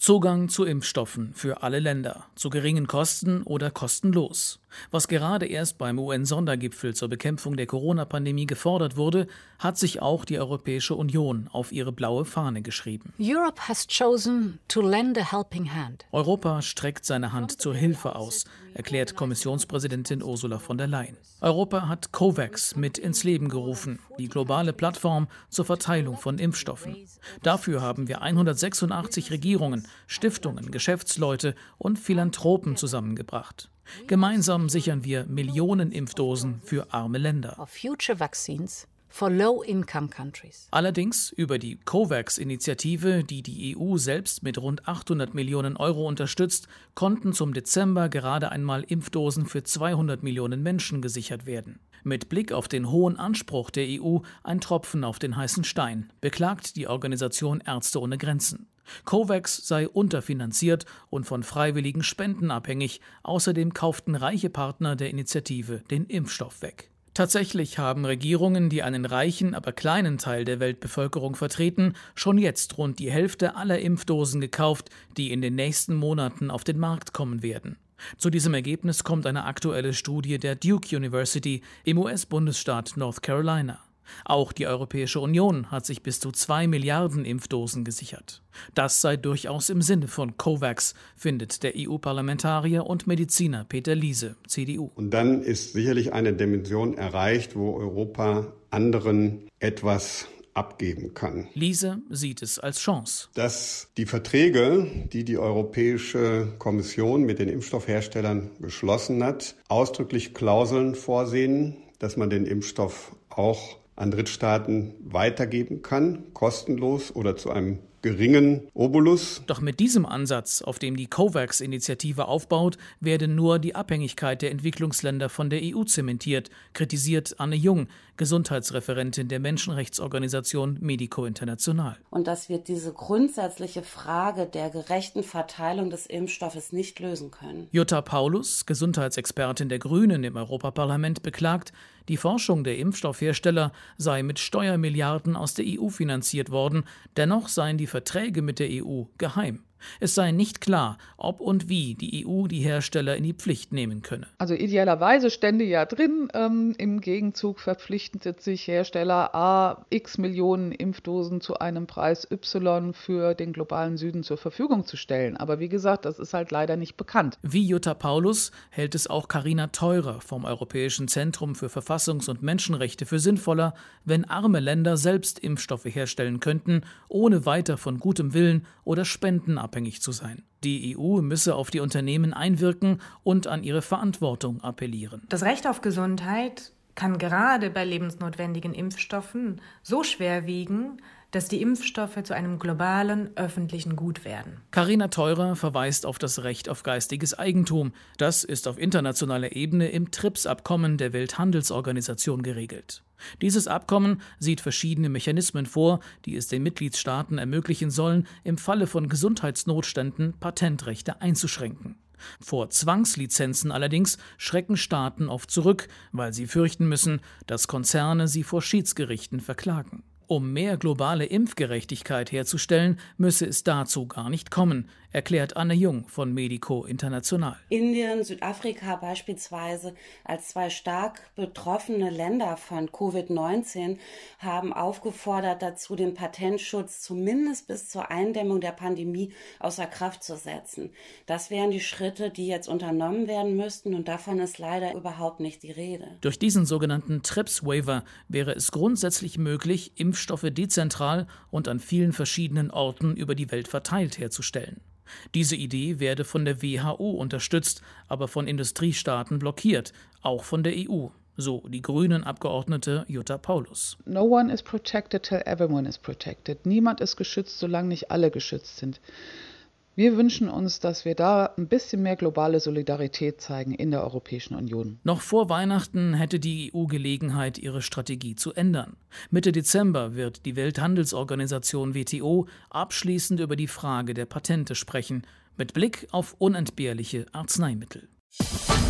Zugang zu Impfstoffen für alle Länder, zu geringen Kosten oder kostenlos. Was gerade erst beim UN-Sondergipfel zur Bekämpfung der Corona-Pandemie gefordert wurde, hat sich auch die Europäische Union auf ihre blaue Fahne geschrieben. Europe has chosen to lend a helping hand. Europa streckt seine Hand zur Hilfe aus, erklärt Kommissionspräsidentin Ursula von der Leyen. Europa hat COVAX mit ins Leben gerufen, die globale Plattform zur Verteilung von Impfstoffen. Dafür haben wir 186 Regierungen, Stiftungen, Geschäftsleute und Philanthropen zusammengebracht. Gemeinsam sichern wir Millionen Impfdosen für arme Länder. Allerdings über die COVAX-Initiative, die die EU selbst mit rund 800 Millionen Euro unterstützt, konnten zum Dezember gerade einmal Impfdosen für 200 Millionen Menschen gesichert werden. Mit Blick auf den hohen Anspruch der EU ein Tropfen auf den heißen Stein, beklagt die Organisation Ärzte ohne Grenzen. COVAX sei unterfinanziert und von freiwilligen Spenden abhängig. Außerdem kauften reiche Partner der Initiative den Impfstoff weg. Tatsächlich haben Regierungen, die einen reichen, aber kleinen Teil der Weltbevölkerung vertreten, schon jetzt rund die Hälfte aller Impfdosen gekauft, die in den nächsten Monaten auf den Markt kommen werden. Zu diesem Ergebnis kommt eine aktuelle Studie der Duke University im US-Bundesstaat North Carolina. Auch die Europäische Union hat sich bis zu 2 Milliarden Impfdosen gesichert. Das sei durchaus im Sinne von COVAX, findet der EU-Parlamentarier und Mediziner Peter Liese, CDU. Und dann ist sicherlich eine Dimension erreicht, wo Europa anderen etwas abgeben kann. Liese sieht es als Chance. Dass die Verträge, die die Europäische Kommission mit den Impfstoffherstellern geschlossen hat, ausdrücklich Klauseln vorsehen, dass man den Impfstoff auch an Drittstaaten weitergeben kann, kostenlos oder zu einem geringen Obolus. Doch mit diesem Ansatz, auf dem die COVAX-Initiative aufbaut, werde nur die Abhängigkeit der Entwicklungsländer von der EU zementiert, kritisiert Anne Jung, Gesundheitsreferentin der Menschenrechtsorganisation Medico International. Und dass wir diese grundsätzliche Frage der gerechten Verteilung des Impfstoffes nicht lösen können. Jutta Paulus, Gesundheitsexpertin der Grünen im Europaparlament, beklagt, die Forschung der Impfstoffhersteller sei mit Steuermilliarden aus der EU finanziert worden, dennoch seien die Verträge mit der EU geheim. Es sei nicht klar, ob und wie die EU die Hersteller in die Pflicht nehmen könne. Also idealerweise stände ja drin, im Gegenzug verpflichtet sich Hersteller A x Millionen Impfdosen zu einem Preis Y für den globalen Süden zur Verfügung zu stellen. Aber wie gesagt, das ist halt leider nicht bekannt. Wie Jutta Paulus hält es auch Carina Theurer vom Europäischen Zentrum für Verfassungs- und Menschenrechte für sinnvoller, wenn arme Länder selbst Impfstoffe herstellen könnten, ohne weiter von gutem Willen oder Spenden abhängig zu sein. Die EU müsse auf die Unternehmen einwirken und an ihre Verantwortung appellieren. Das Recht auf Gesundheit kann gerade bei lebensnotwendigen Impfstoffen so schwer wiegen, dass die Impfstoffe zu einem globalen öffentlichen Gut werden. Carina Theurer verweist auf das Recht auf geistiges Eigentum. Das ist auf internationaler Ebene im TRIPS-Abkommen der Welthandelsorganisation geregelt. Dieses Abkommen sieht verschiedene Mechanismen vor, die es den Mitgliedstaaten ermöglichen sollen, im Falle von Gesundheitsnotständen Patentrechte einzuschränken. Vor Zwangslizenzen allerdings schrecken Staaten oft zurück, weil sie fürchten müssen, dass Konzerne sie vor Schiedsgerichten verklagen. Um mehr globale Impfgerechtigkeit herzustellen, müsse es dazu gar nicht kommen, erklärt Anne Jung von Medico International. Indien, Südafrika beispielsweise als zwei stark betroffene Länder von Covid-19 haben aufgefordert dazu, den Patentschutz zumindest bis zur Eindämmung der Pandemie außer Kraft zu setzen. Das wären die Schritte, die jetzt unternommen werden müssten, und davon ist leider überhaupt nicht die Rede. Durch diesen sogenannten TRIPS-Waiver wäre es grundsätzlich möglich, Impfstoffe dezentral und an vielen verschiedenen Orten über die Welt verteilt herzustellen. Diese Idee werde von der WHO unterstützt, aber von Industriestaaten blockiert, auch von der EU, so die Grünen-Abgeordnete Jutta Paulus. No one is protected till everyone is protected. Niemand ist geschützt, solange nicht alle geschützt sind. Wir wünschen uns, dass wir da ein bisschen mehr globale Solidarität zeigen in der Europäischen Union. Noch vor Weihnachten hätte die EU Gelegenheit, ihre Strategie zu ändern. Mitte Dezember wird die Welthandelsorganisation WTO abschließend über die Frage der Patente sprechen, mit Blick auf unentbehrliche Arzneimittel.